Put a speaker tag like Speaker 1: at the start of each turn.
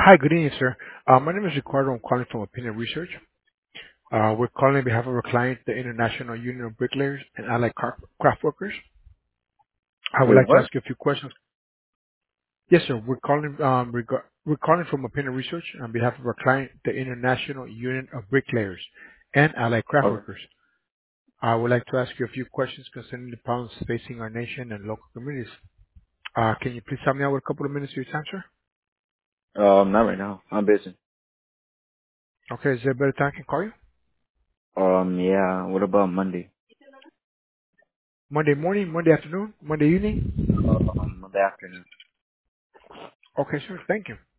Speaker 1: Hi, good evening, sir. My name is Ricardo. I'm calling from Opinion Research. We're calling on behalf of our client, the International Union of Bricklayers and Allied Craft Workers. I would
Speaker 2: Wait,
Speaker 1: like to
Speaker 2: what?
Speaker 1: ask you a few questions. Yes, sir. We're calling from Opinion Research on behalf of our client, the International Union of Bricklayers and Allied Craft
Speaker 2: Okay.
Speaker 1: Workers. I would like to ask you a few questions concerning the problems facing our nation and local communities. Can you please help me out with a couple of minutes of your time, sir?
Speaker 2: Not right now. I'm busy.
Speaker 1: Okay, is there a better time I can call you?
Speaker 2: Yeah. What about Monday?
Speaker 1: Monday morning, Monday afternoon, Monday evening?
Speaker 2: Monday afternoon.
Speaker 1: Okay, sure. Thank you.